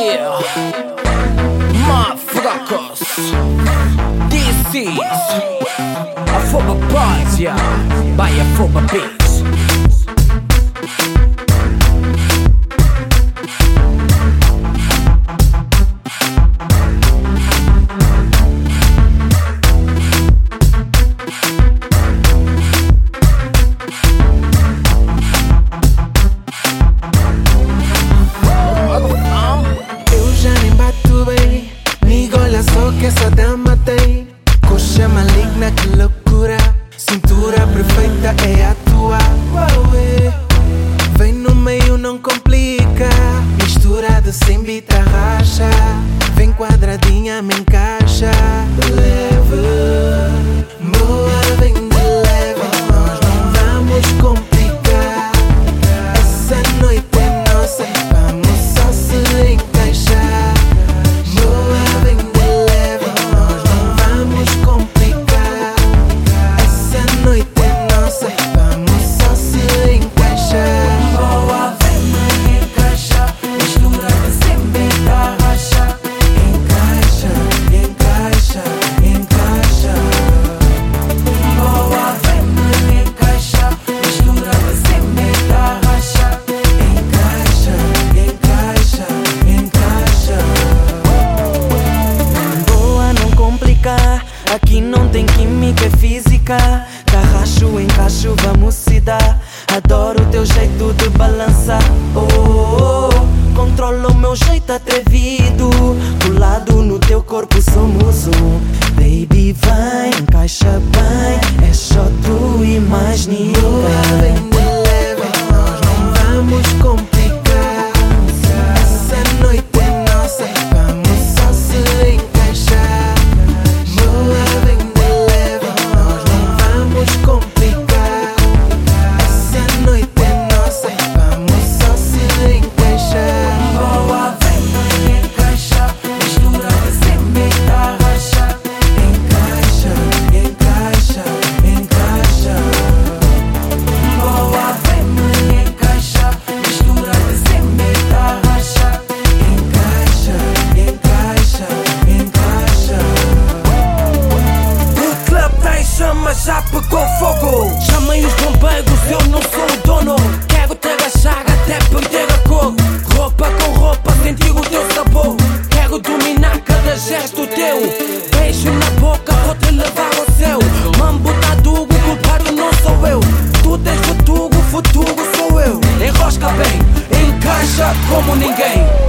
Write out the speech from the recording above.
Yeah, motherfuckers. This is Afroba Boys, yeah, by Afroba Beats. Que essa dama tem coxa maligna, que loucura. Cintura perfeita é a tua. Vem no meio, não complica. Misturado sem bita, racha. Vem quadradinha, me encaixa. De leve, boa, vem de leve. Nós não vamos complicar. Essa noite é nossa, vamos só se encaixar. Boa, vem de aqui não tem química, é física. Carracho, encaixo, vamos se dar. Adoro o teu jeito de balançar. Oh, controla o meu jeito atrevido. Colado no teu corpo somos um. Baby, vai, encaixa bem. É só tu e mais ninguém. Vem de leve, nós não vamos complicar. Essa noite é nossa, vamos só se encaixar. Já pegou fogo. Chamem os bombeiros, eu não sou o dono. Quero ter a chaga até perder a cor. Roupa com roupa, sentir o teu sabor. Quero dominar cada gesto teu. Beijo na boca, vou te levar ao céu. Mambo tá duro, culpado não sou eu. Tu tens futuro, futuro sou eu. Enrosca bem, encaixa como ninguém.